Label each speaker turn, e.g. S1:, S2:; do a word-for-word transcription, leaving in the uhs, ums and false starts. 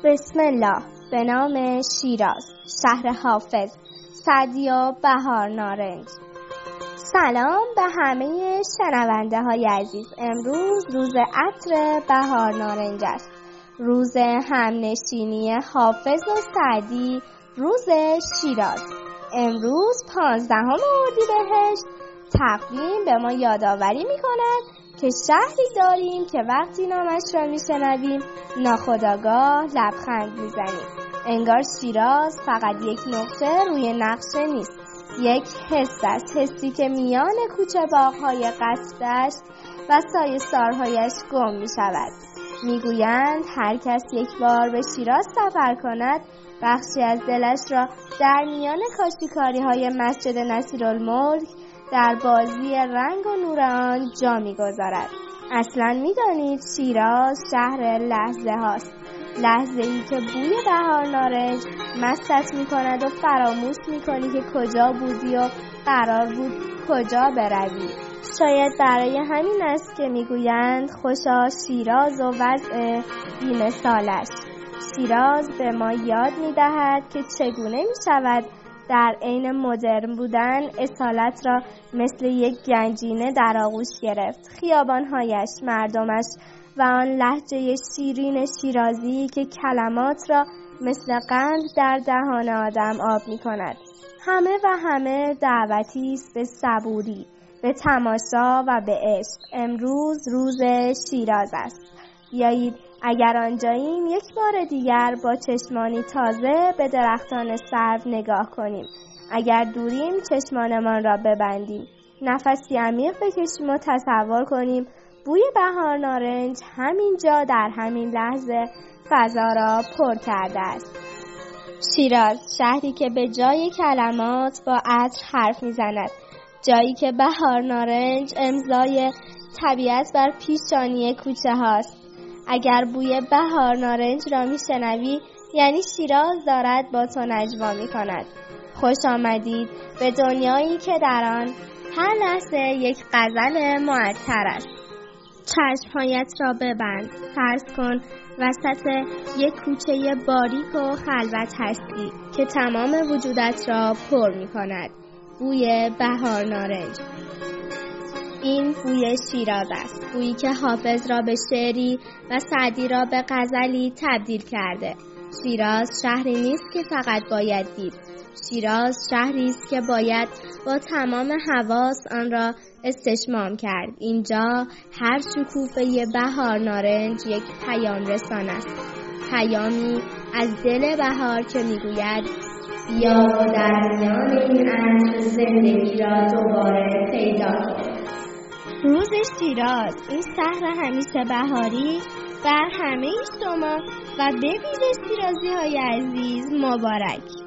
S1: بسم الله. به نام شیراز، شهر حافظ، سعدی و بهار نارنج. سلام به همه شنونده های عزیز. امروز روز عطر بهار نارنج است، روز همنشینی حافظ و سعدی، روز شیراز. امروز پانزدهم اردیبهشت تقویم به ما یادآوری می کند که شهری داریم که وقتی نامش را می شنویم ناخودآگاه لبخند می زنیم. انگار شیراز فقط یک نقطه روی نقشه نیست، یک حس است، حسی که میان کوچه باغ‌های قصر دشت و سایه سارهایش گم می شود. می گویند هر کس یک بار به شیراز سفر کند بخشی از دلش را در میان کاشیکاری های مسجد نصیرالملک در بازی رنگ و نور آن جا می گذارد. اصلا می دانید شیراز شهر لحظه هاست، لحظه ای که بوی بهار نارنج مستت می کند و فراموش می کنی که کجا بودی و قرار بود کجا بروی. شاید برای همین است که می گویند خوشا شیراز و وضع بی‌مثالش. شیراز به ما یاد می دهد که چگونه می شود در عین مدرن بودن اصالت را مثل یک گنجینه در آغوش گرفت. خیابانهایش، مردمش و آن لهجه شیرین شیرازی که کلمات را مثل قند در دهان آدم آب می کند. همه و همه دعوتی است به صبوری، به تماشا و به عشق. امروز روز شیراز است. بیایید اگر آنجاییم یک بار دیگر با چشمانی تازه به درختان سرو نگاه کنیم. اگر دوریم چشمانمان را ببندیم، نفسی عمیق بکشیم و تصور کنیم بوی بهار نارنج همینجا در همین لحظه فضا را پر کرده است. شیراز، شهری که به جای کلمات با عطر حرف میزند، جایی که بهار نارنج امضای طبیعت بر پیشانی کوچه هاست. اگر بوی بهار نارنج را میشنوی یعنی شیراز دارد با تو نجوا می کند. خوش آمدید به دنیایی که در آن هر لحظه یک غزل معطر است. چشمهایت را ببند، فرض کن وسط یک کوچه باریک و خلوت هستی که تمام وجودت را پر می کند. بوی بهار نارنج، این بوی شیراز است، بویی که حافظ را به شعری و سعدی را به غزلی تبدیل کرده. شیراز شهری نیست که فقط باید دید، شیراز شهری است که باید با تمام حواس آن را استشمام کرد. اینجا هر شکوفه بهار نارنج یک پیام رسان است، پیامی از دل بهار که میگوید بیا و در میان این عطر زندگی را دوباره پیدا کن. روز شیراز، این شهر همیشه بهاری، بر همه شما و به ویژه شیرازی های عزیز مبارک.